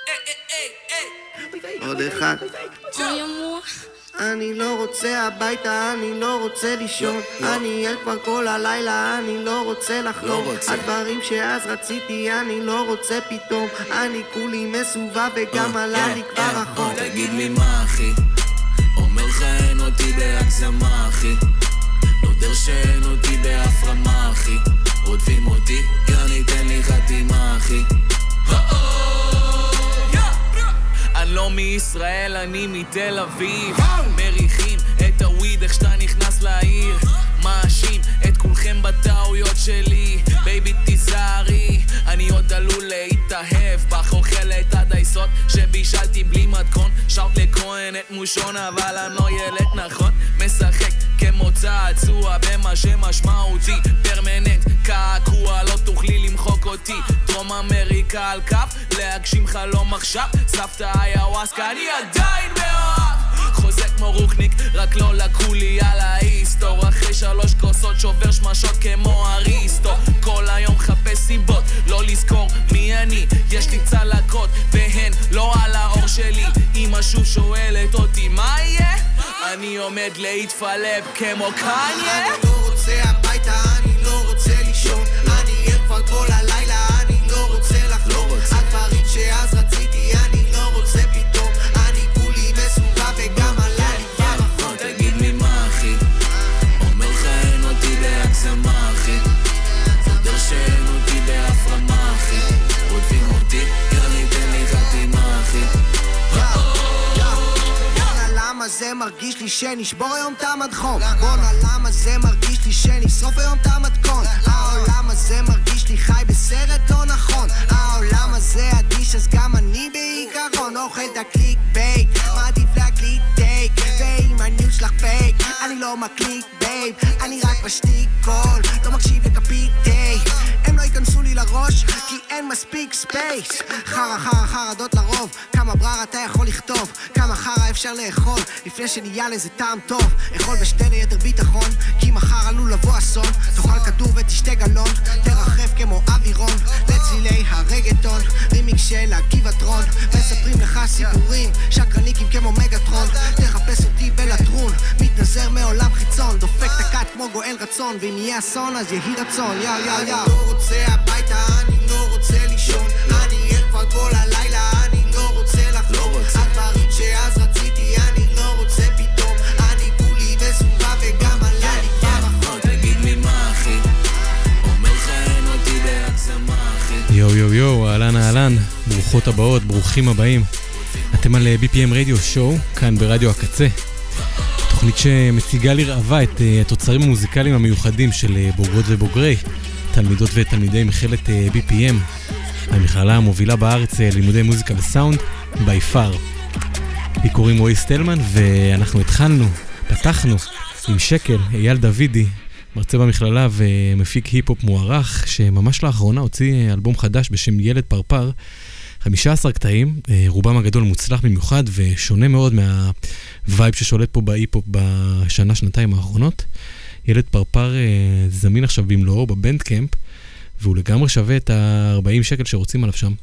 עוד אחד. אני לא רוצה הביתה, אני לא רוצה לישון, אני ער כבר כל הלילה, אני לא רוצה לחלום, הדברים שאז רציתי אני לא רוצה פתאום, אני כולי מסובב וגם עלה לי כבר החום. תגיד לי מה אחי, אומר לך אין אותי בהגזמה אחי, נודר שאין אותי בהפרמה אחי, רודפים אותי, יאני תן לי חתימה אחי. אני לא מישראל, אני מתל אביב, מריחים את הוויד איך שאתה נכנס לעיר, מאשים את כולכם בטעויות שלי, בייבי תיזהרי, אני עוד עלול להתאהב בך, אוכלת הדייסות שבישלתי בלי מתכון, שרת לכהן את מושון אבל אני לא ילד נכון, משחק כמו צעצוע במה שמשמעותי, פרמננט קעקוע לא תוכלי למחוק אותי, דרום אמריקה על כף להגשים חלום עכשיו, סבתא איוואסקה אני עדיין מאוהב, חוזה כמו רוחניק רק לא לקחו לי על ההיסטור, אחרי 3 כוסות שובר שמשות כמו אריסטו, כל היום חפש סיבות לא לזכור מי אני, יש לי צלקות והן לא על האור שלי, אמא שוב שואלת אותי מה יהיה, אני עומד להתפלב כמו קניה. אני לא רוצה הביתה, אני לא רוצה לישון, אני ער כבר כל הלילה, אני לא רוצה לחלום, הדברים שאז רציתי אני לא רוצה פתאום, אני כולי מסובב וגם עלה לי כבר החום. תגיד לי מה אחי, אומר לך אין אותי בהגזמה אחי, נודר שאין אותי בהפרמה אחי, רודפים אותי, יאללה תן לי חתימה אחי. למה זה מרגיש לי שנשבור היום את המדחום, בונה למה זה מרגיש לי שנשרוף היום את המתכון, העולם הזה מרגיש לי חי בסרט לא נכון, העולם הזה אדיש אז גם אני בעיקרון אוכל את הקליק בייק, מעדיף להקליט טייק, ואם הניוז שלך פייק אני לא מקליק בייב, אני רק משתיק קול, לא מקשיב לקפיטי, הם לא ייכנסו לי לראש כי אין מספיק ספייס, חרה חרה חרדות לרוב, כמה ברר אתה יכול לכתוב, כמה חרה אפשר לאכול לפני שנהיה לזה טעם טוב, אכול ושתה ליתר ביטחון כי מחר עלול לבוא אסון, תאכל כדור ותשתה גלון, תרחף כמו אווירון לצלילי הרגטון, רימיק של הגבעתרון, מספרים לך סיפורים שקרניקים כמו מגטרון, תחפש אותי בלטרון, מתנזר מעולם חיצון, דופק תקת כמו גואל רצון, ואם יהיה אסון אז יהי רצון, יאו יאו יאו. אני לא רוצה הביתה, אני לא רוצה לישון, אני ער כבר כל הלילה, אני לא רוצה לחלום, הדברים שאז רציתי אני לא רוצה פתאום, אני כולי מסובב וגם עלה לי כבר החום. תגיד לי מה אחי, אומר לך אין אותי בהגזמה אחי. יו יו יו, אהלן אהלן, ברוכות הבאות, ברוכים הבאים. אתם על BPM רדיו שואו, כאן ברדיו הקצה, תוכנית שמציגה לרעבה את התוצרים המוזיקליים המיוחדים של בוגרות ובוגרי, תלמידות ותלמידי מכללת BPM, המכללה המובילה בארץ לימודי מוזיקה וסאונד, ביפר. לי קוראים רועי סטלמן, ואנחנו פתחנו עם שקל, אייל דוידי, מרצה במכללה ומפיק היפ-הופ מוערך, שממש לאחרונה הוציא אלבום חדש בשם ילד פרפר, 15 קטעים, רובם הגדול מוצלח במיוחד ושונה מאוד מהווייב ששולט פה בהיפ-הופ בשנה-שנתיים האחרונות. ילד פרפר זמין עכשיו במלואו בבנדקמפ, והוא לגמרי שווה את ה-40 שקל שרוצים עליו שם.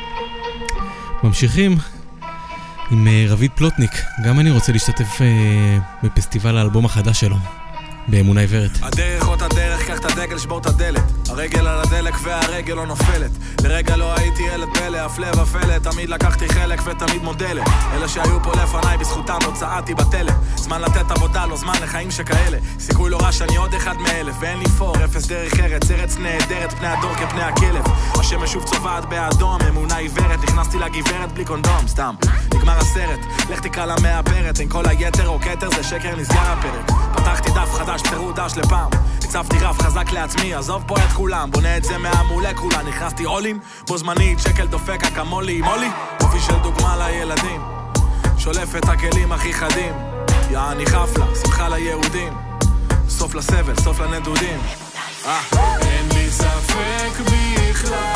ממשיכים עם רביד פלוטניק, גם אני רוצה להשתתף בפסטיבל האלבום החדש שלו, באמונה עיוורת. הדרך אותה דרך, קח את הדגל, שבור את הדלת, הרגל על הדלק והרגל לא נופלת, לרגע לא הייתי ילד פלא, הפלא ופלא, תמיד לקחתי חלק ותמיד מודלת, אלה שהיו פה לפניי בזכותם לא צעדתי בתלם, זמן לתת עבודה, לא זמן לחיים שכאלה, סיכוי לא רע שאני עוד אחד מאלף, ואין לי פור, אפס דרך ארץ, ארץ נהדרת, פני הדור כפני הכלב, השמש שוב צובעת באדום, אמונה עיוורת, נכנסתי לגברת בלי קונדום, סתם, נגמר הסרט, לך תקרא לה מהפרת, אין כל היתר או כתר, זה שקר, נסגר הפרק, פתחתי דף חדש, תראו דש לפעם, הצבתי רף חזק לעצמי, עזוב פה את כולם, בונה את זה מהמולקולה, נכנסתי עולים, בו זמנית, שקל דופק אקמולי, מולי, אופי של דוגמה לילדים, שולף את הכלים הכי חדים, יעני חפלה, שמחה ליהודים, סוף לסבל, סוף לנדודים, אין לי ספק בכלל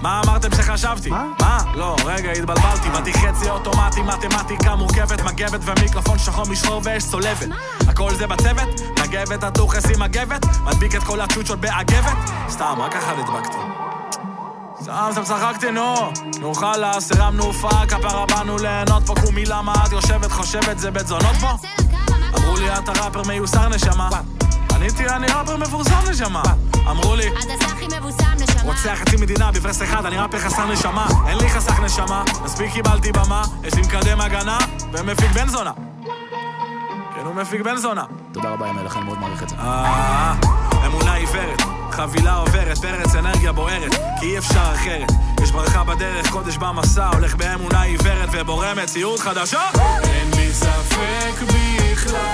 מה אמרתם שחשבתי? מה? לא, רגע, התבלבלתי. באתי חצי אוטומטי, מתמטיקה מורכבת, מגבת ומיקרופון שחור משחור ויש צולבת. הכל זה בצוות? נגבת, התוכס עם מגבת? מדביק את כל הצ'וצ'ות באגבת? סתם, רק אחד הדבקתי. סתם צחקתי, נו חלאס, הרמנו הופעה, כפרה באנו ליהנות פה, קומי למה את יושבת, חושבת, זה בית זונות פה? אמרו לי, אתה ראפר מיוסר נשמה. עניתי, אני ראפר מבורסם נשמה. אמרו לי, אתה סחי מבוסם נשמה. רוצה חצי מדינה בברס אחד, אני ראפר חסר נשמה. אין לי חסך נשמה, מספיק קיבלתי במה, יש לי מקדם הגנה ומפיק בן זונה. כן, הוא מפיק בן זונה. תודה רבה, ימלך, אני מאוד מעריך את זה. אמונה עיוורת, חבילה עוברת, פרץ אנרגיה בוערת, כי אי אפשר אחרת. יש ברכה בדרך, קודש במסע, הולך באמונה עיוורת ובורא מציאות חדשה. אין לי ספק בכלל,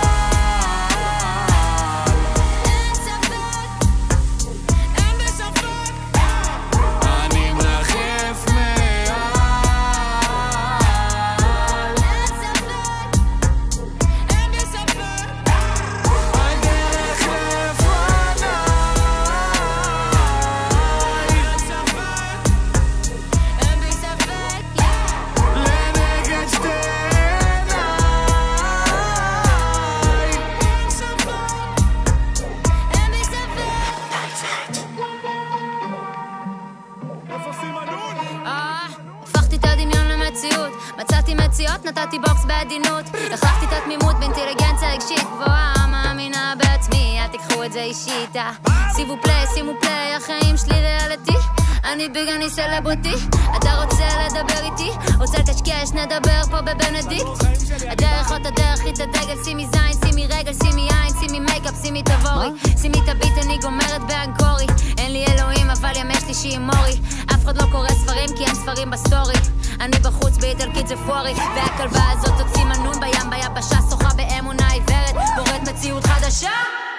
נתתי בוקס בעדינות, החלפתי את התמימות באינטליגנציה רגשית גבוהה, מאמינה בעצמי, אל תיקחו את זה אישית. שימו פליי, החיים שלי ריאליטי, אני ביג, אני סלבריטי. אתה רוצה לדבר איתי? רוצה לקשקש, נדבר פה בבנדיקט. הדרך עוד הדרך, היא את הדגל, שימי זין, שימי רגל, שימי עין, שימי מייקאפ, שימי תבורי, שימי תביט, אני גומרת באנקורי. אין לי אלוהים, אבל ימי שלישי עם מורי. אף אחד לא קורא ספרים, כי אין ספרים בסטורי. אני בחוץ באיטלקית זה פורי, והכלבה הזאת תוציא מנון בים ביבשה, שוחה באמונה עיוורת, בורת מציאות חדשה.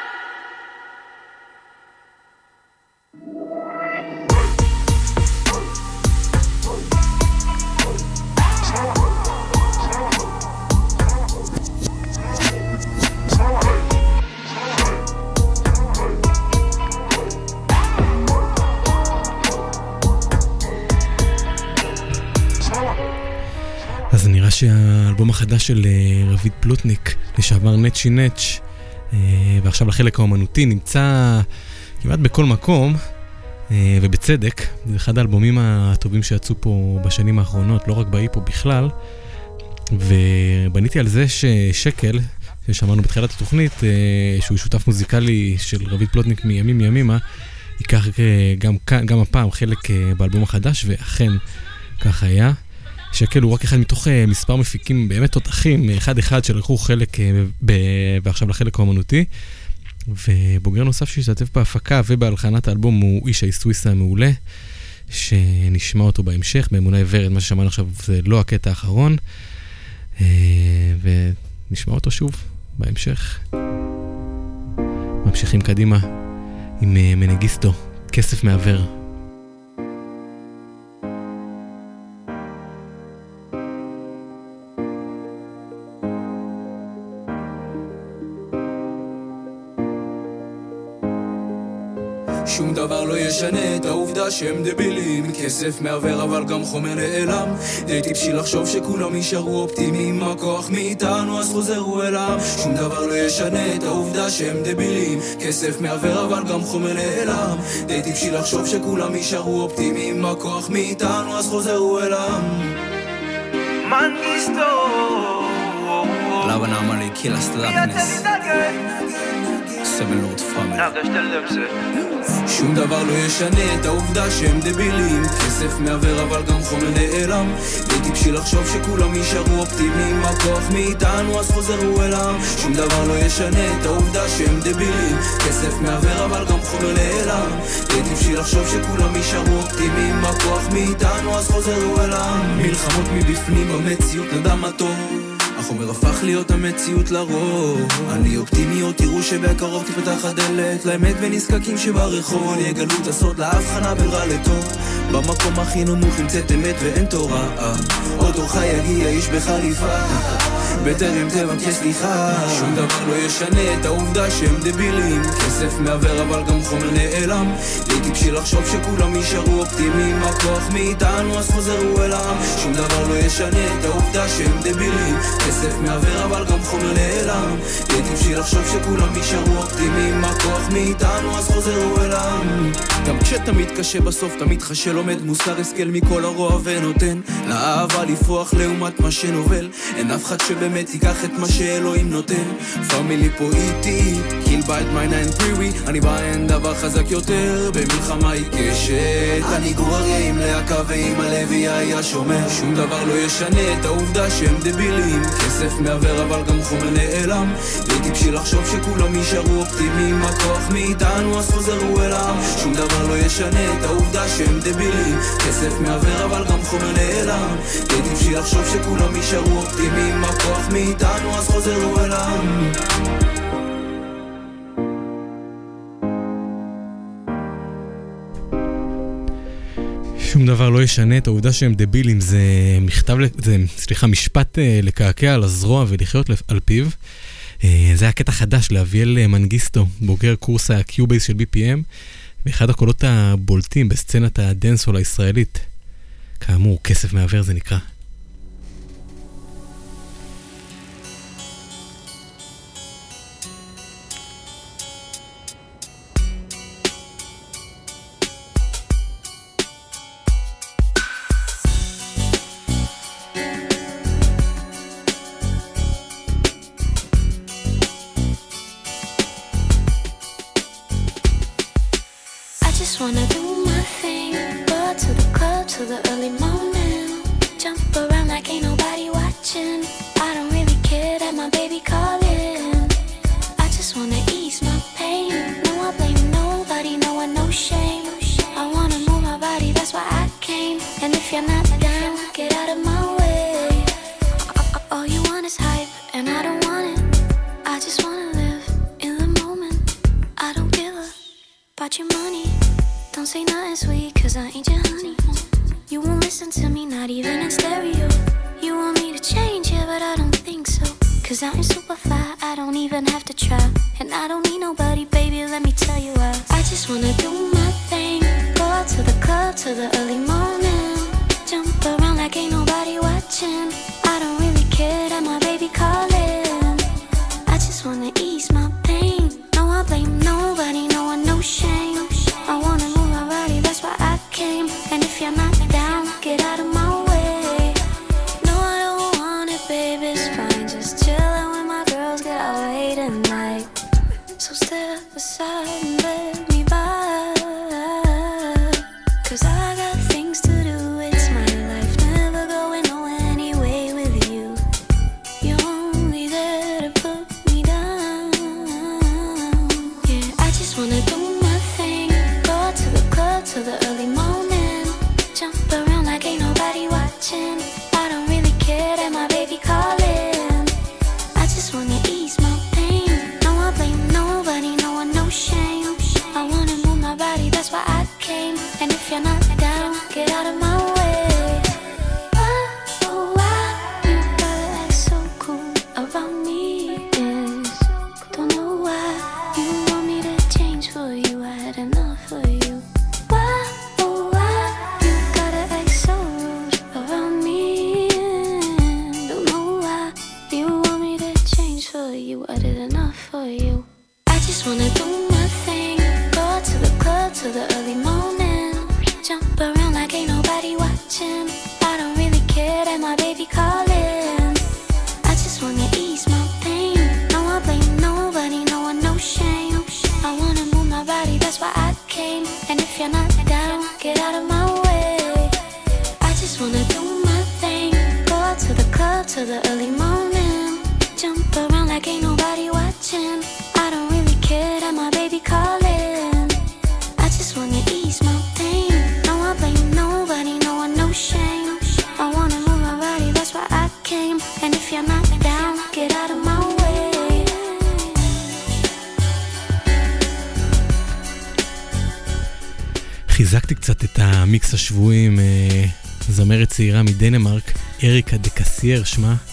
אז נראה שהאלבום החדש של רביד פלוטניק, לשעבר נצ'י נץ', ועכשיו לחלק האומנותי, נמצא כמעט בכל מקום, ובצדק. זה אחד האלבומים הטובים שיצאו פה בשנים האחרונות, לא רק בהיפו בכלל. ובניתי על זה ששקל, ששמענו בתחילת התוכנית, שהוא שותף מוזיקלי של רביד פלוטניק מימים ימימה, ייקח גם הפעם חלק באלבום החדש, ואכן כך היה. שקל הוא רק אחד מתוך מספר מפיקים באמת תותחים, אחד שלקחו חלק ועכשיו לחלק האומנותי. ובוגר נוסף שהשתתף בהפקה ובהלחנת האלבום הוא איש סוויס המעולה, שנשמע אותו בהמשך, באמונה עיוורת. מה ששמענו עכשיו זה לא הקטע האחרון, ונשמע אותו שוב בהמשך. ממשיכים קדימה עם מנגיסטו, כסף מעבר. שום דבר לא ישנה את העובדה שהם דבילים. כסף מעבר אבל גם חומר נעלם. די טיפשי לחשוב שכולם יישארו אופטימיים, הכוח מאיתנו אז חוזרו אליו. שום דבר לא ישנה את העובדה שהם דבילים. כסף מעבר אבל גם חומר נעלם. די טיפשי לחשוב שכולם יישארו אופטימיים, הכוח מאיתנו אז חוזרו אליו. Mangisto Lava normally kill us the darkness. Seven Lord Family. שום דבר לא ישנה את העובדה שהם דבילים. כסף מעבר אבל גם חומר נעלם. די טיפשי לחשוב שכולם יישארו אופטימיים, הכוח מאיתנו אז חוזרו אליו. שום דבר לא ישנה את העובדה שהם דבילים. כסף מעבר אבל גם חומר נעלם. די טיפשי לחשוב שכולם יישארו אופטימיים, הכוח מאיתנו אז חוזרו אליו. מלחמות מבפנים במציאות נדם הטוב, החומר הפך להיות המציאות לרוב. אני אופטימיות, תראו שבקרוב תפתח הדלת לאמת ונזקקים שברחוב. אני אגלו את הסוד להבחנה בין רע לטוב. במקום הכי נמוך נמצאת אמת ואין תורה. עוד אורך יגיע איש בחליפה בטרם תבקש סליחה. שום דבר לא ישנה את העובדה שהם דבילים. כסף מעבר אבל גם חומר נעלם. לי טיפשי לחשוב שכולם יישארו אופטימיים. הכוח מאיתנו אז חוזרו אל העם. שום דבר לא ישנה את העובדה שהם דבילים. כסף מעבר אבל גם חומר נעלם. לי טיפשי לחשוב שכולם יישארו אופטימיים. הכוח מאיתנו אז חוזרו אל העם. גם כשתמיד קשה בסוף תמיד חשל עומד מוסר השכל מכל הרוע ונותן לאהבה לפרוח לעומת מה שנובל. אין אף אחד שבאמת ייקח את מה שאלוהים נותן. פמילי פה איתי קיל בית מיינן פריווי. אני בא אין דבר חזק יותר במלחמה עיקשת. אני גוררים להקה ועם הלוי היה שומר. שום דבר לא ישנה את העובדה שהם דבילים. כסף מעבר אבל גם חומר נעלם. לי טיפשי לחשוב שכולם יישארו אופטימיים. הכוח מאיתנו אז חוזרו אל העם. שום דבר לא ישנה את העובדה שהם דבילים. כסף מעבר אבל גם חומר נעלם. לי טיפשי לחשוב שכולם יישארו אופטימיים. הכוח מאיתנו אז חוזרו אל העם. שום דבר לא ישנה את העובדה שהם דבילים. זה משפט לקעקע על הזרוע ולחיות על פיו. זה היה קטע חדש לאביאל מנגיסטו, בוגר קורס הקיובייס של BPM, ואחד הקולות הבולטים בסצנת הדנסול הישראלית. כאמור, כסף מעבר זה נקרא. חיזקתי קצת את המיקס השבועי עם זמרת צעירה מדנמרק, אריקה דה קסייר שמה,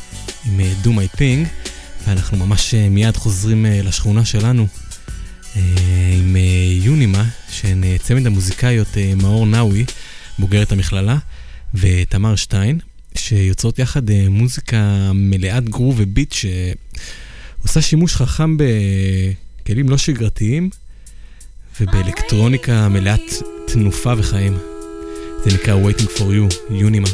עם Do My Thing, ואנחנו ממש מיד חוזרים לשכונה שלנו עם יונימה, שהן צמד המוזיקאיות מאור נאווי, בוגרת המכללה, ותמר שטיין, שיוצאות יחד מוזיקה מלאת גרוב וביט, שעושה שימוש חכם בכלים לא שגרתיים, ובאלקטרוניקה מלאת תנופה וחיים. זה נקרא Waiting for You, יונימה.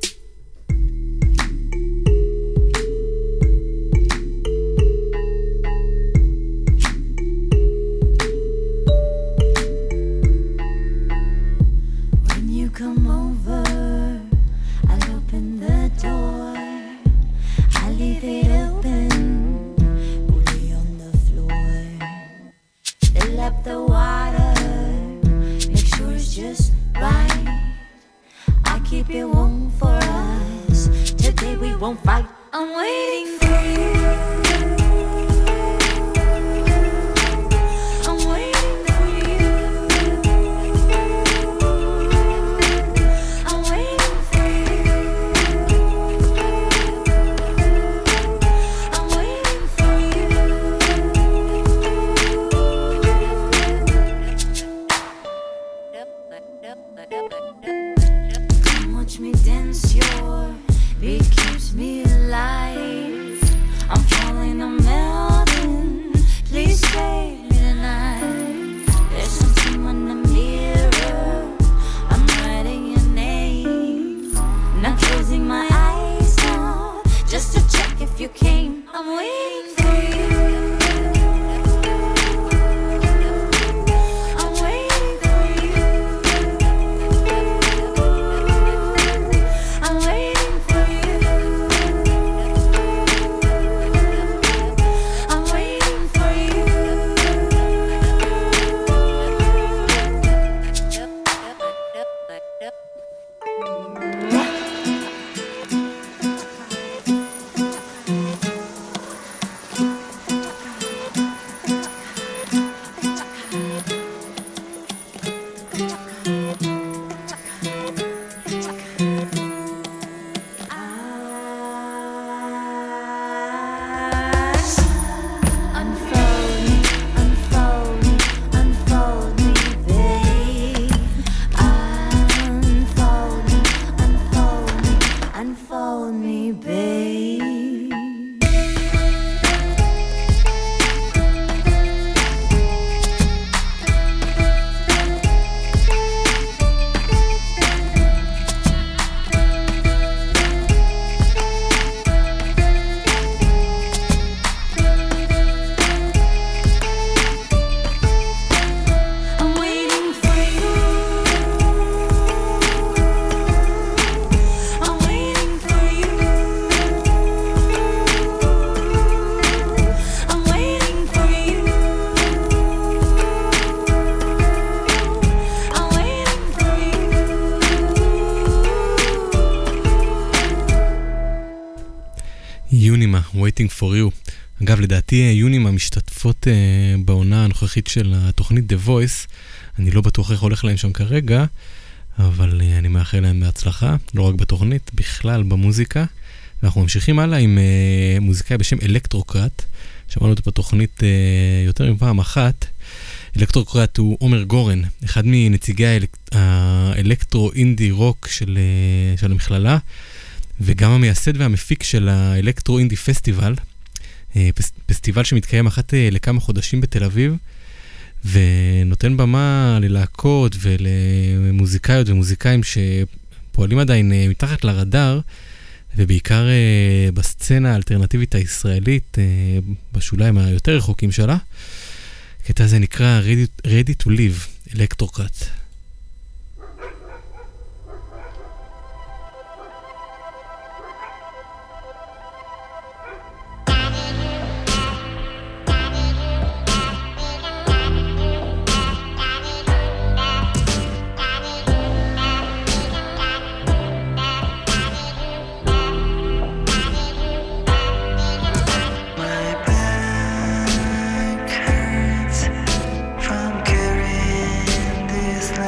Waiting for You. אגב, לדעתי יונימה משתתפות בעונה הנוכחית של התוכנית The Voice. אני לא בטוח איך הולך להם שם כרגע, אבל אני מאחל להם בהצלחה, לא רק בתוכנית, בכלל במוזיקה. ואנחנו ממשיכים הלאה עם מוזיקאי בשם אלקטרוקרט. שמענו אותו בתוכנית יותר מפעם אחת. אלקטרוקרט הוא עומר גורן, אחד מנציגי האלקטרו-אינדי רוק של המכללה, וגם המייסד והמפיק של האלקטרו-אינדי פסטיבל, פסטיבל שמתקיים אחת לכמה חודשים בתל אביב, ונותן במה ללהקות ולמוזיקאיות ומוזיקאים שפועלים עדיין מתחת לרדאר, ובעיקר בסצנה האלטרנטיבית הישראלית, בשוליים היותר רחוקים שלה. הקטע הזה נקרא Ready to Live, אלקטרוקרט. This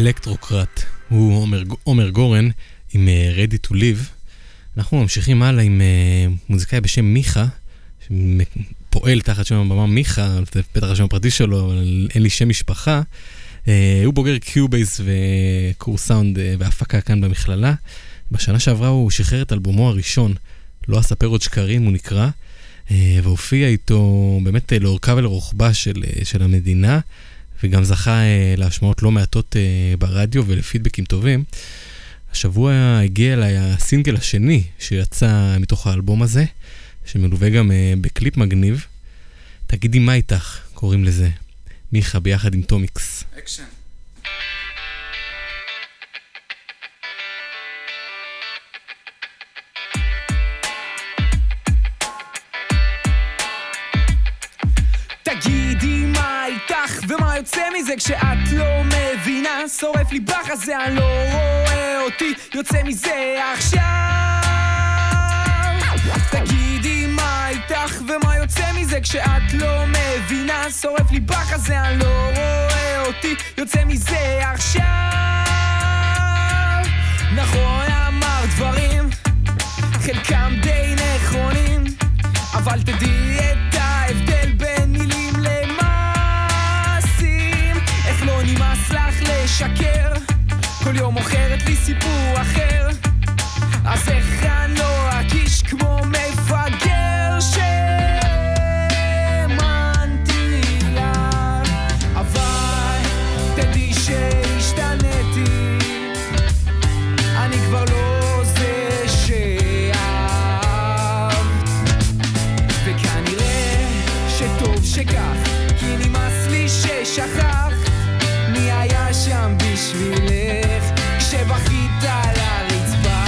אלקטרוקרט, הוא עומר גורן עם Ready to Live. אנחנו ממשיכים הלאה עם מוזיקאי בשם מיכה, שפועל תחת שם הבמה מיכה, בטח השם הפרטי שלו, אבל אין לי שם משפחה. הוא בוגר קיובייס וקורס סאונד והפקה כאן במכללה. בשנה שעברה הוא שחרר את אלבומו הראשון, לא אספר עוד שקרים, הוא נקרא, והופיע איתו באמת לאורכה ולרוחבה של המדינה, וגם זכה להשמעות לא מעטות ברדיו ולפידבקים טובים. השבוע הגיע אליי הסינגל השני שיצא מתוך האלבום הזה, שמלווה גם בקליפ מגניב. תגידי מה איתך, קוראים לזה. מיכה ביחד עם טומיקס. אקשן. תגידי מה איתך ומה יוצא מזה כשאת לא מבינה, שורף לי בחזה, אני לא רואה אותי יוצא מזה עכשיו. תגידי מה איתך ומה יוצא מזה כשאת לא מבינה, שורף לי בחזה, אני לא רואה אותי יוצא מזה עכשיו. נכון אמר דברים, חלקם די נכונים, אבל תדעי את ההבדל בין מילים למעשים. איך לא נמאס לך לשקר, כל יום מוכרת לי סיפור אחר, אז איך אני לא אקיש כמו מפגר שמנתי לך. אבל תדעי שהשתניתי, אני כבר לא זה שטוב שכך, כי נמאס לי ששכח מי היה שם בשבילך כשבכית על הרצפה.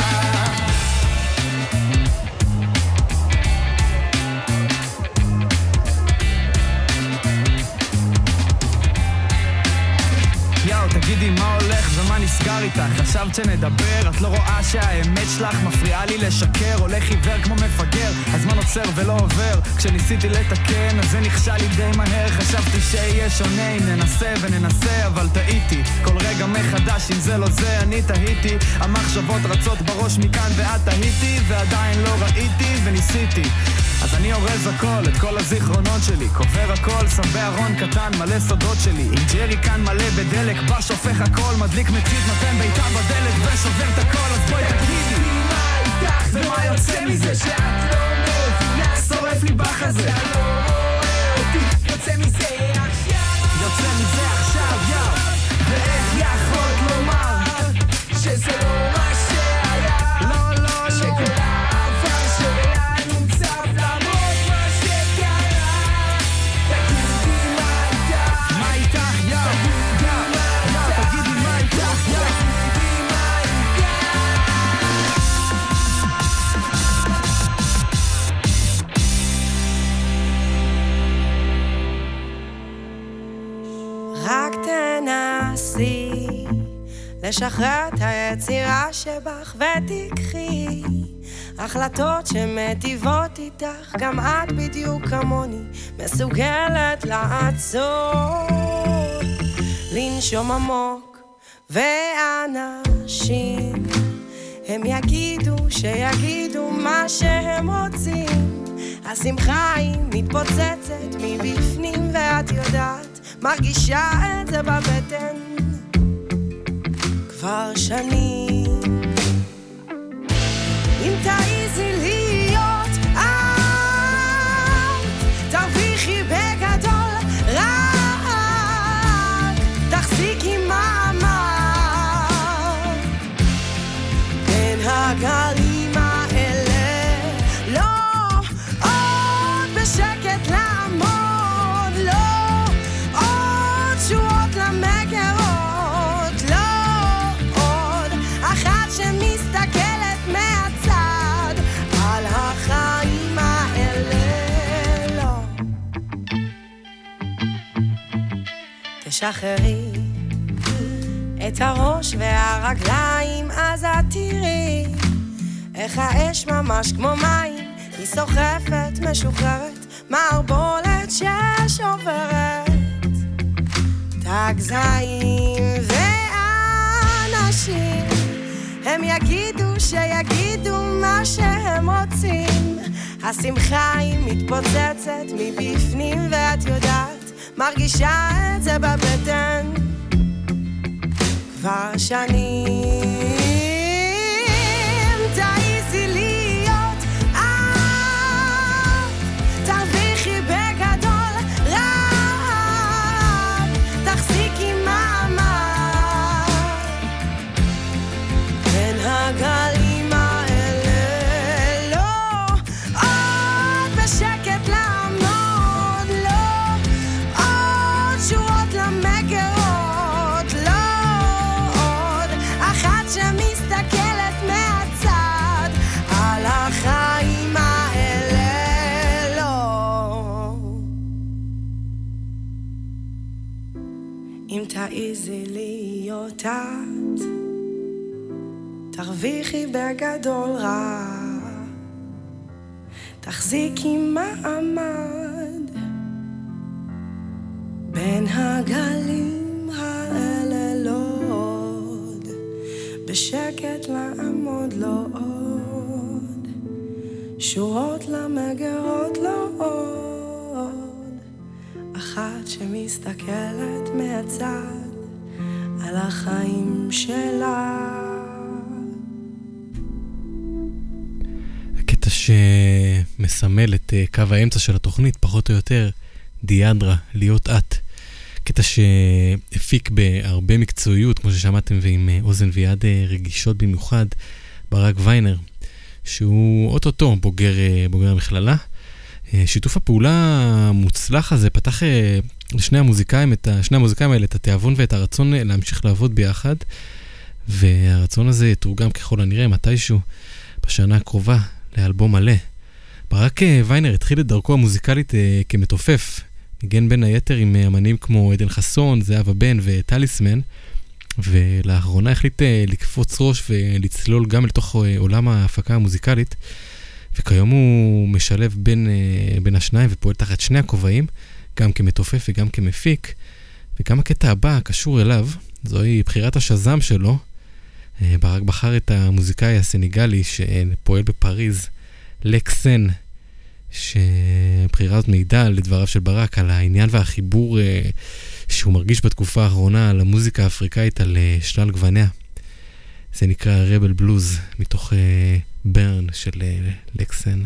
יאו, תגידי מה הולך ומה נסגר איתך? חשבת שנדבר, את לא רואה שהאמת שלך מפריעה לי לשקר, הולך עיוור כמו מפגר, הזמן עוצר ולא עובר. כשניסיתי לתקן אז זה נכשל לי די מהר, חשבתי שיהיה שונה אם ננסה וננסה, אבל טעיתי כל רגע מחדש, אם זה לא זה אני תהיתי, המחשבות רצות בראש מכאן ועד תהיתי, ועדיין לא ראיתי וניסיתי. אז אני אורז הכל, את כל הזיכרונות שלי, קובר הכל, שם בארון קטן מלא סודות שלי, עם ג'רי כאן מלא בדלק, בא שופך הכל, מדליק מצית, נותן ביתה בדלק ושובר את הכל. אז בואי תגידי מה איתך ומה יוצא מזה שאת לא מבינה, שורף לי בחזה, אני לא רואה אותי יוצא מזה עכשיו, יוצא מזה עכשיו, יאו. ואיך יכולת לומר שזה לא מה שהיה, לא, לא, לא, שכל העבר שלנו צף למרות מה שקרה. תגידי מה איתך, מה איתך, יאו, תגידי מה איתך, יאו. רק תנסי לשחרר את היצירה שבך ותקחי החלטות שמטיבות איתך, גם את בדיוק כמוני מסוגלת לעצור, לנשום עמוק. ואנשים הם יגידו שיגידו מה שהם רוצים, השמחה היא מתפוצצת מבפנים ואת יודעת, מרגישה את זה בבטן כבר שנים. אם תעיזי להיות את, תרוויחי בגדול, רק תחזיקי מעמד בין הגלים האלה, לא עוד בשקט לעמוד, לא עוד שורות למקרות, לא עוד אחת שמסתכלת מהצד על החיים האלה, לא. תשחררי את הראש והרגליים, אז את תראי איך האש ממש כמו מים, היא סוחפת, משוחררת, מערבולת ששוברת את הגזעים. שיגידו מה שהם רוצים. השמחה היא מתפוצצת מבפנים ואת יודעת, מרגישה את זה בבטן כבר שנים. תעיזי להיות את, תרוויחי בגדול רק, תחזיקי מעמד בין הגלים האלה. לא עוד בשקט לעמוד, לא עוד שורות למגרות, לא עוד אחת שמסתכלת מהצד על החיים האלה. לא, אם תעיזי להיות את, תרוויחי בגדול רע, תחזיקי מעמד בין הגלים האלה. לא עוד בשקט לעמוד, לא עוד שורות למגרות, לא עוד אחת שמסתכלת מהצד על החיים שלה. הקטע שמסמל את קו האמצע של התוכנית, פחות או יותר, דיאדרה, להיות את. קטע שהפיק בהרבה מקצועיות, כמו ששמעתם, ועם אוזן ויד רגישות במיוחד, ברק ויינר, שהוא אוטוטו בוגר המכללה. שיתוף הפעולה המוצלח הזה פתח לשני המוזיקאים האלה את התיאבון ואת הרצון להמשיך לעבוד ביחד, והרצון הזה יתורגם ככל הנראה מתישהו בשנה הקרובה לאלבום מלא. ברק ויינר התחיל את דרכו המוזיקלית כמתופף, ניגן בין היתר עם אמנים כמו עדן חסון, זהבה בן וטליסמן, ולאחרונה החליט לקפוץ ראש ולצלול גם לתוך עולם ההפקה המוזיקלית, וכיום הוא משלב בין השניים ופועל תחת שני הכובעים, גם כמתופף וגם כמפיק. וגם הקטע הבא קשור אליו, זוהי בחירת השזם שלו. ברק בחר את המוזיקאי הסניגלי שפועל בפריז, לקסן, שבחירה הזאת מעידה לדבריו של ברק על העניין והחיבור שהוא מרגיש בתקופה האחרונה על המוזיקה האפריקאית על שלל גווניה. זה נקרא רבל בלוז מתוך ברן של לקסן.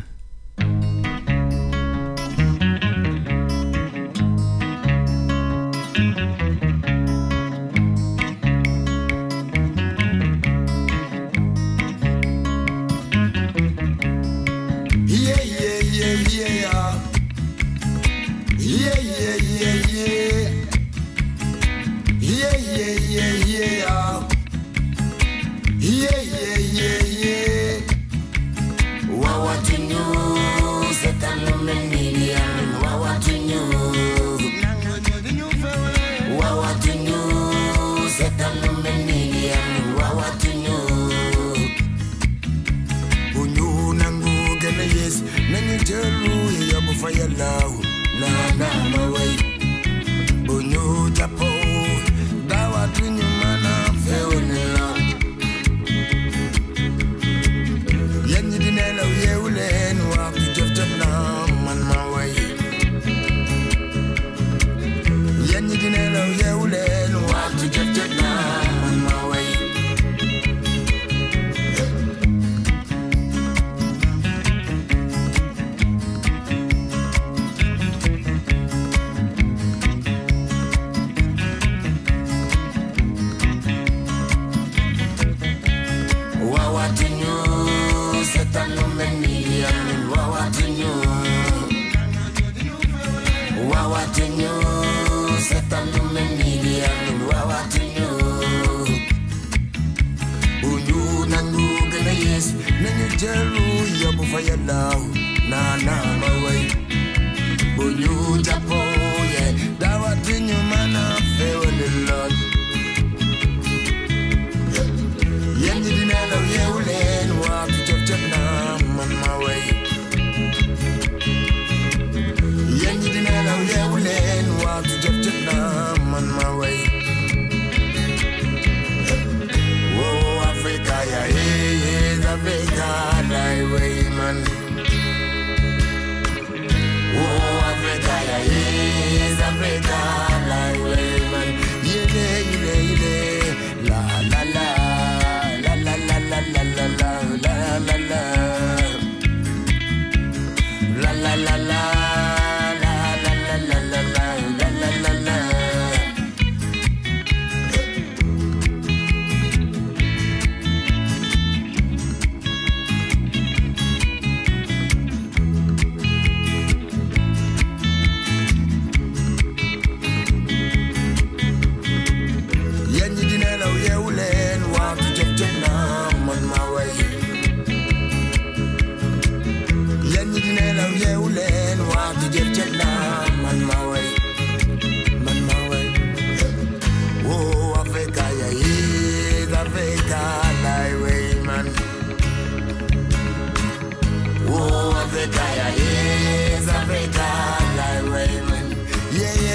Africa, yeah,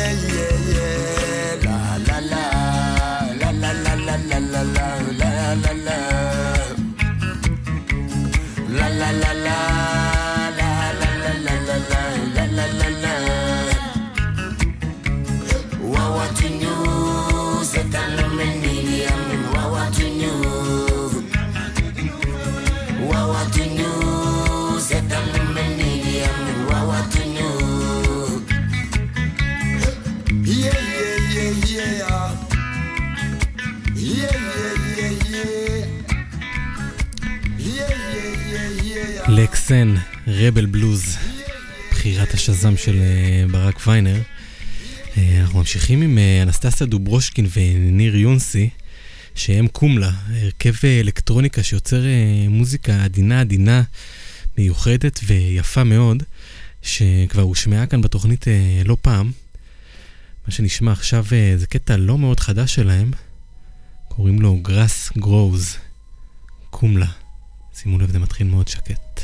לקסן, רבל בלוז, בחירת השזם של ברק ויינר. אנחנו ממשיכים עם אנסטסיה דוברושקין וניר יונסי, שהם קומלה, הרכב אלקטרוניקה שיוצר מוזיקה עדינה, מיוחדת ויפה מאוד, שכבר הושמעה כאן בתוכנית לא פעם. מה שנשמע עכשיו זה קטע לא מאוד חדש שלהם, קוראים לו Grass Grows, קומלה. שימו לב, זה מתחיל מאוד שקט.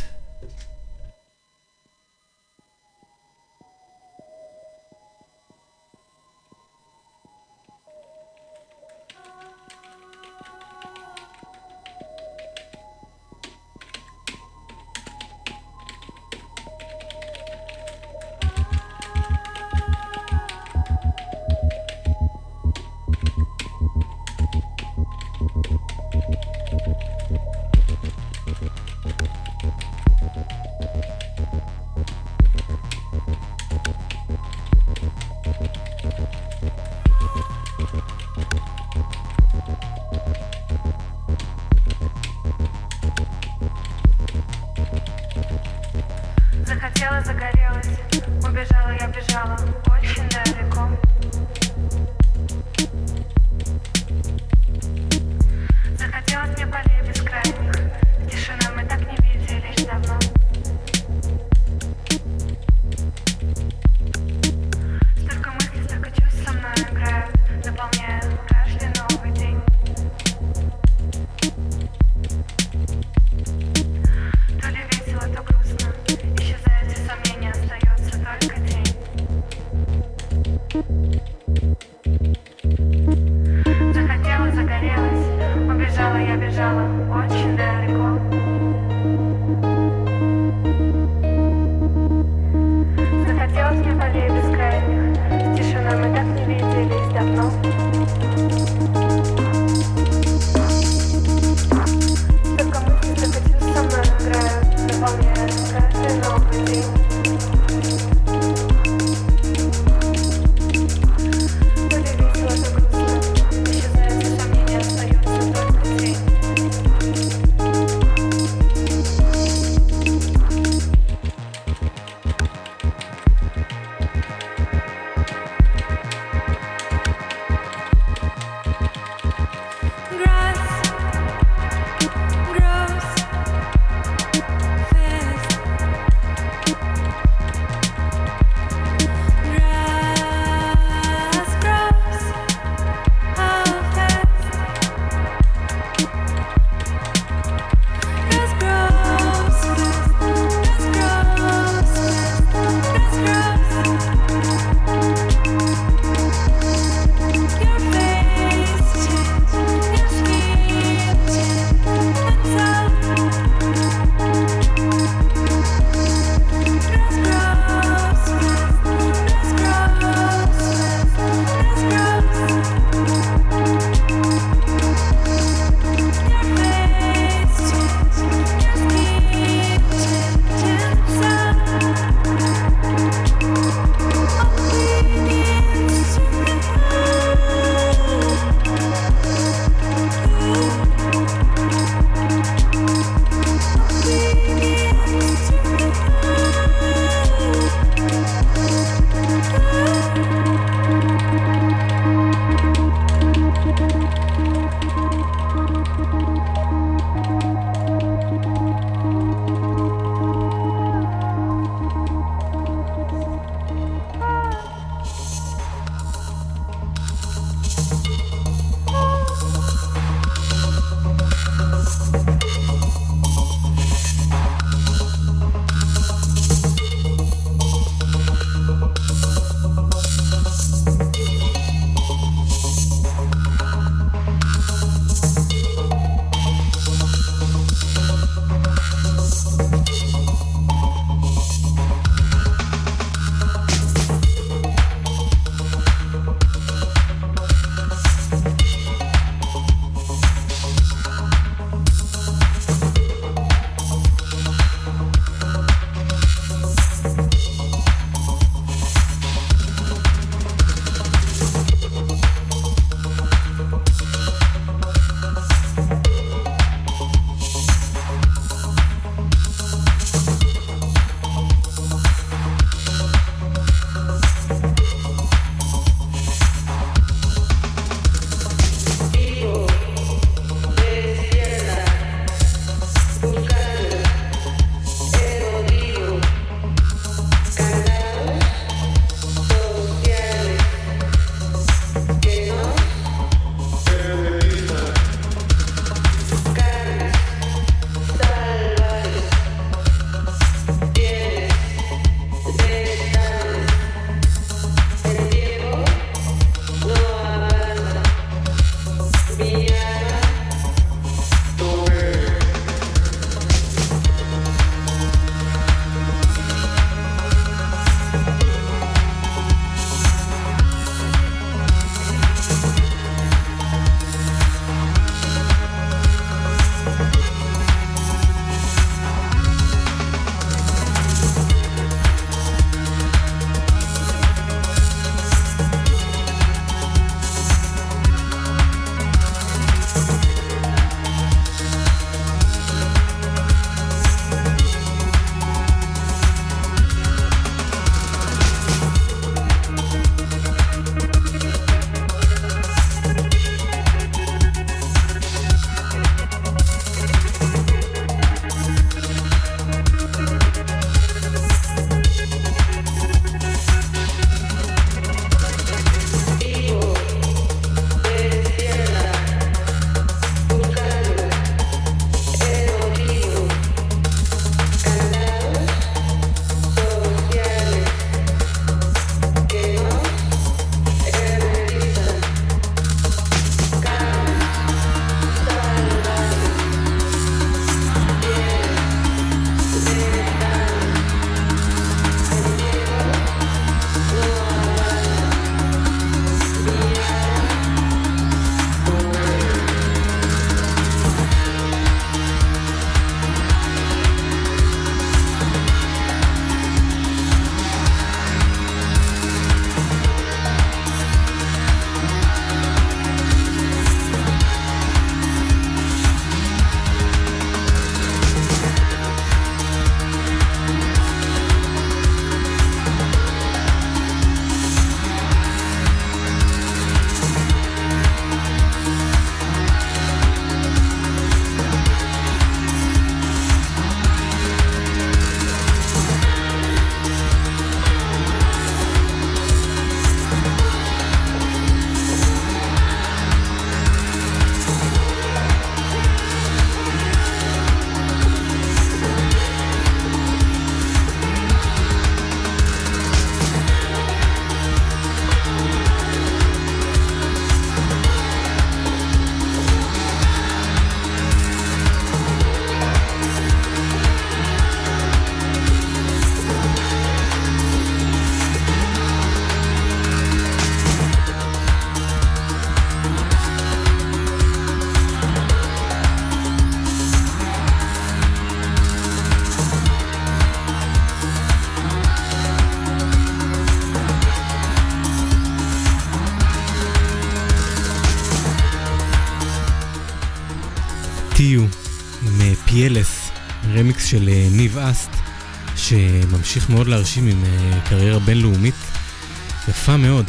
טיו עם פיילס, רמיקס של ניב אסט, שממשיך מאוד להרשים עם קריירה בינלאומית יפה מאוד.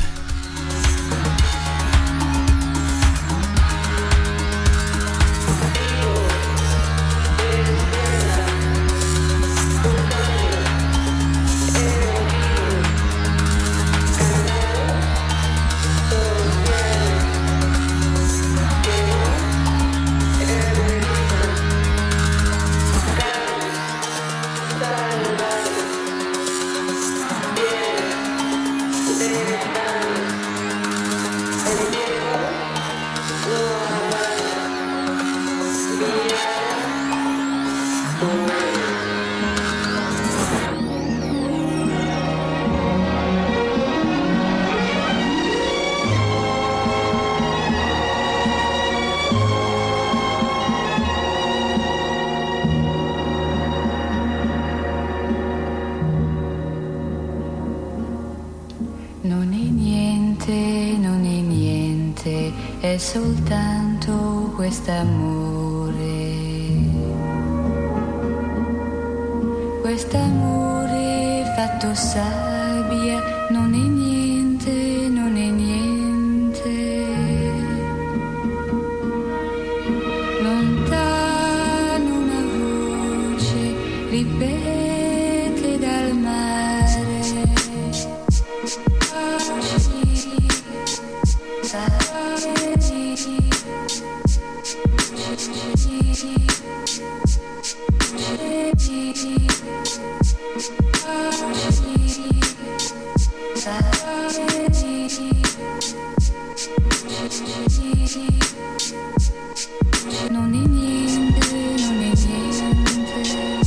È soltanto quest'amore fatto sabbia, non è niente, non è niente. Lontano una voce ripete dal mare. Non è niente, non è niente.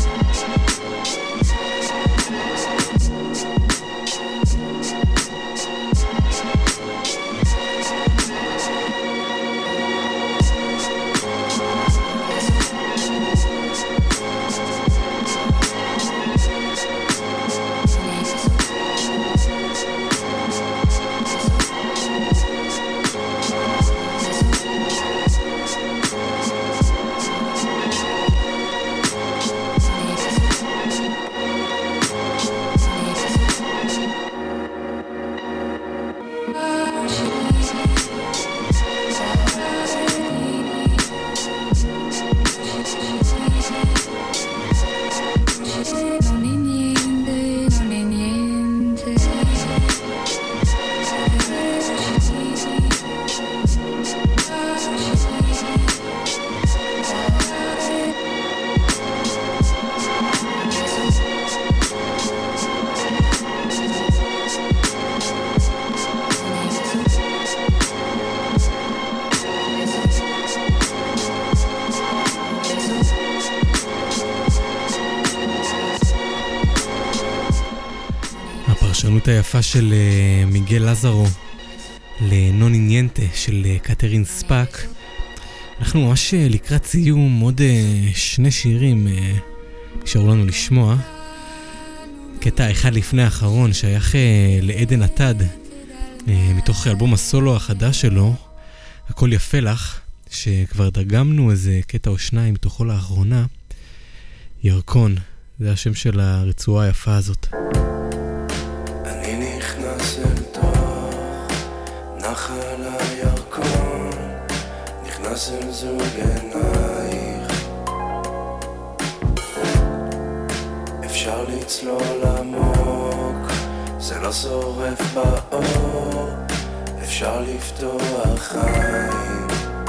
הפרשנות היפה של מיגל לזרו לנוני ניינטה של קתרין ספאק. אנחנו ממש לקראת סיום, עוד שני שירים נשארו לנו לשמוע. קטע אחד לפני האחרון שייך לעדן עתד מתוך אלבום הסולו החדש שלו, הכל יפה לך, שכבר דגמנו איזה קטע או שניים מתוכו לאחרונה. ירקון, זה השם של הרצועה היפה הזאת. אני נכנס אל תוך נחל הירקון, נכנס אל זוג עינייך, אפשר לצלול עמוק, זה לא שורף באור, אפשר לפתוח עין,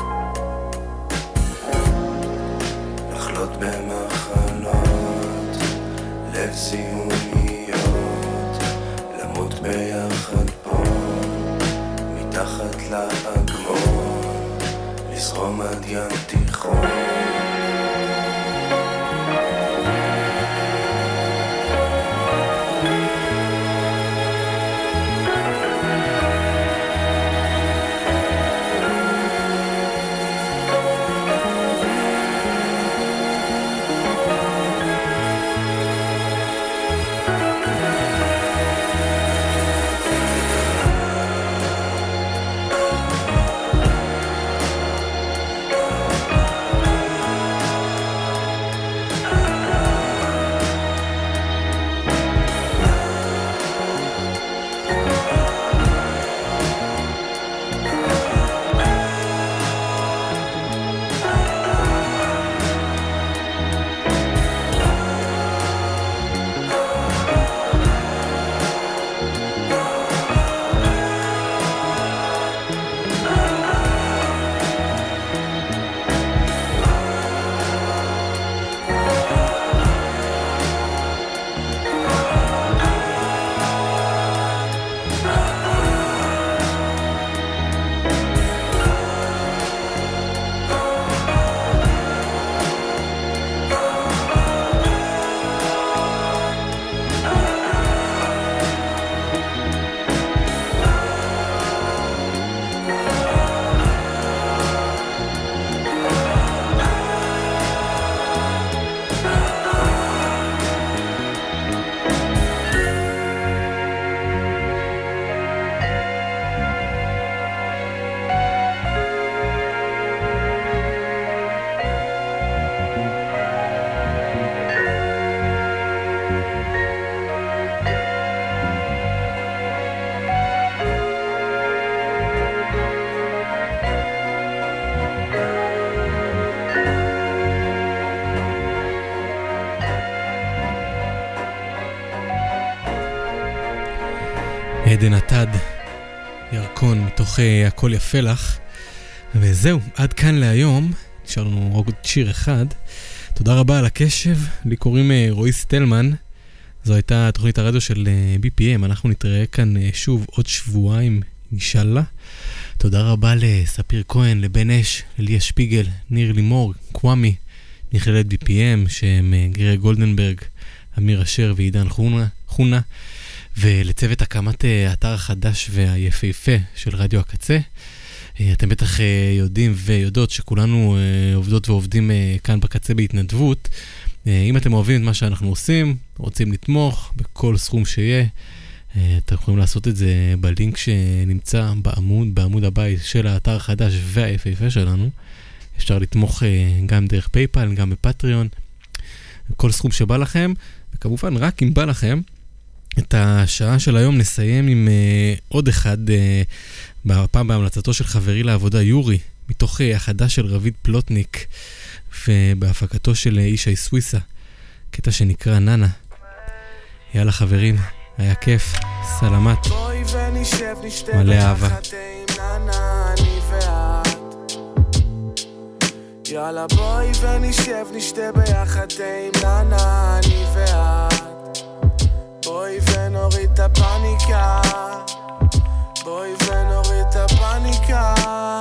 לחלות במחלות, לב זיהומיות, למות ביחד פה, מתחת לאגמון, לזרום עד ים תיכון. עדן עתד, ירקון מתוך הכל יפה לך. וזהו, עד כאן להיום. נשאר לנו עוד שיר אחד. תודה רבה על הקשב. לי קוראים רועי סטלמן. זו הייתה תוכנית הרדיו של BPM. אנחנו נתראה כאן שוב עוד שבועיים, אינשאללה. תודה רבה לספיר כהן, לבן אש, לליה שפיגל, ניר לימור, קוואמי, נכללת BPM, שהם גריה גולדנברג, אמיר אשר ועידן חונה, ולצוות הקמת האתר החדש והיפהפה של רדיו הקצה. אתם בטח יודעים ויודעות שכולנו עובדות ועובדים כאן בקצה בהתנדבות. אם אתם אוהבים את מה שאנחנו עושים, רוצים לתמוך בכל סכום שיהיה, אתם יכולים לעשות את זה בלינק שנמצא בעמוד הבית של האתר החדש והיפהפה שלנו. אפשר לתמוך גם דרך פייפל, גם בפטריון, כל סכום שבא לכם, וכמובן רק אם בא לכם. את השעה של היום נסיים עם עוד אחד, בפעם בהמלצתו של חברי לעבודה יורי, מתוך החדש של רביד פלוטניק, ובהפקתו של אישי סוויסה, קטע שנקרא ננה. יאללה חברים, היה כיף, סלמת, מלא אהבה. יאללה בואי ונשב נשתה ביחד עם ננה אני ואת, בואי ונוריד את הפניקה, בואי ונוריד את הפניקה,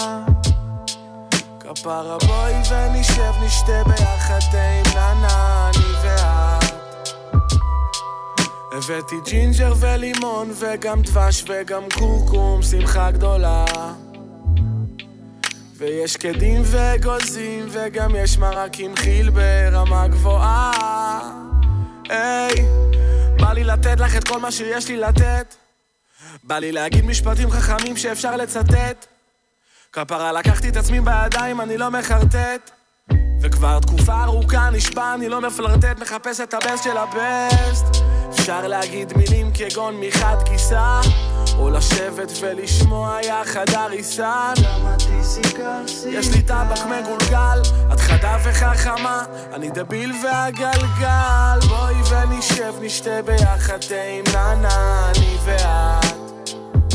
כפרה בואי ונשב נשתה ביחד עם ננה אני ואת. הבאתי ג'ינג'ר ולימון וגם דבש וגם קורקום, שמחה גדולה, ויש קדים וגוזים וגם יש מרקים חיל ברמה גבוהה. היי, בא לי לתת לך את כל מה שיש לי לתת, בא לי להגיד משפטים חכמים שאפשר לצטט, כפרה לקחתי את עצמי בידיים אני לא מחרטט, וכבר תקופה ארוכה נשבע אני לא מפלרטט, מחפש את הבסט של הבסט. אפשר להגיד מילים כגון מחד כיסה, או לשבת ולשמוע יחד הריסן. יש לי טבק מגולגל, את חדה וחכמה, אני דביל והגלגל. בואי ונשב נשתה ביחד עם ננה אני ואת,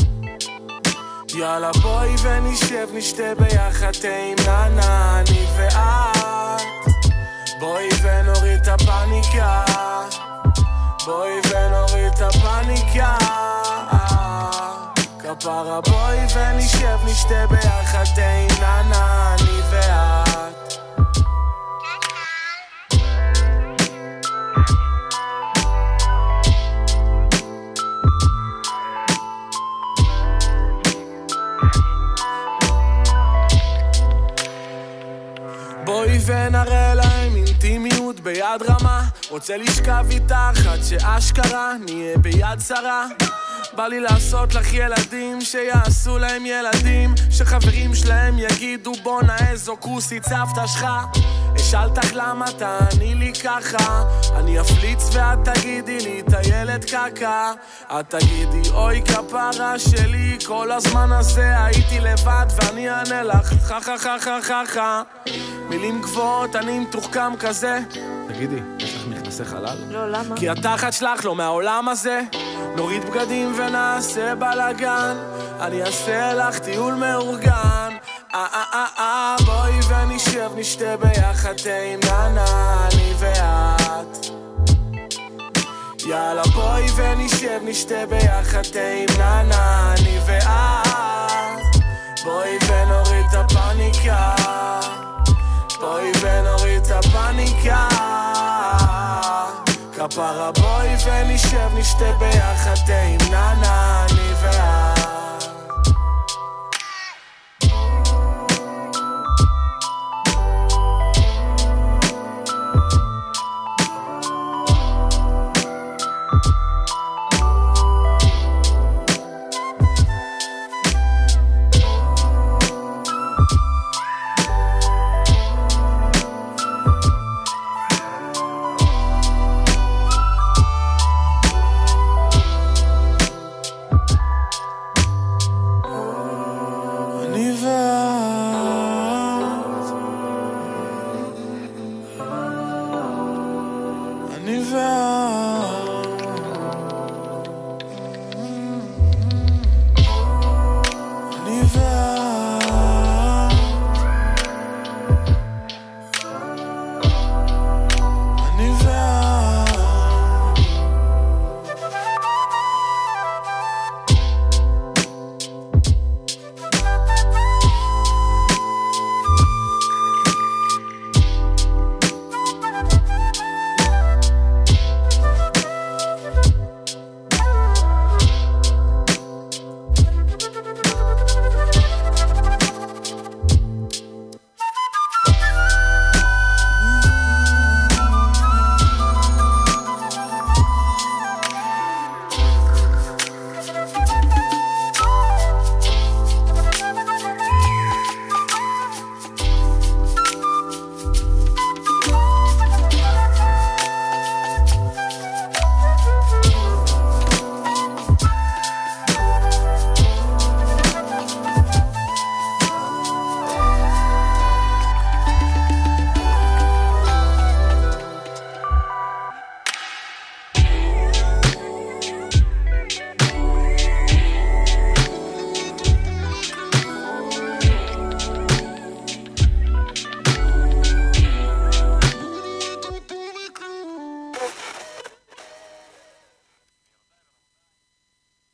יאללה בואי ונשב נשתה ביחד עם ננה אני ואת, בואי ונוריד את הפניקה, בואי ונוריד את הפניקה, כפרה בואי ונשב נשתה ביחד עם ננה אני ואת. בואי ונראה להם אינטימיות ביד רמה, רוצה לשכב איתך עד שאשכרה נהיה ביד שרה. בא לי לעשות לך ילדים שיעשו להם ילדים, שחברים שלהם יגידו בונה איזו כוסית סבתא שלך. אשאל לך למה תעני לי ככה, אני אפליץ ואת תגידי לי את הילד קקה. את תגידי אוי כפרה שלי, כל הזמן הזה הייתי לבד ואני אענה לך חה חה חה חה חה חה. מילים גבוהות אני מתוחכם כזה. תגידי, יש לך מכנסי חלל? לא, למה? כי התחת שלך לא מהעולם הזה. נוריד בגדים ונעשה בלגן, אני אעשה לך טיול מאורגן. בואי ונשב נשתה ביחד עם ננה אני ואת, יאללה בואי ונשב נשתה ביחד עם ננה אני ואת, בואי ונוריד את הפניקה, בואי ונוריד את הפניקה, כפרה בואי ונשב נשתה ביחד עם ננה אני ואת.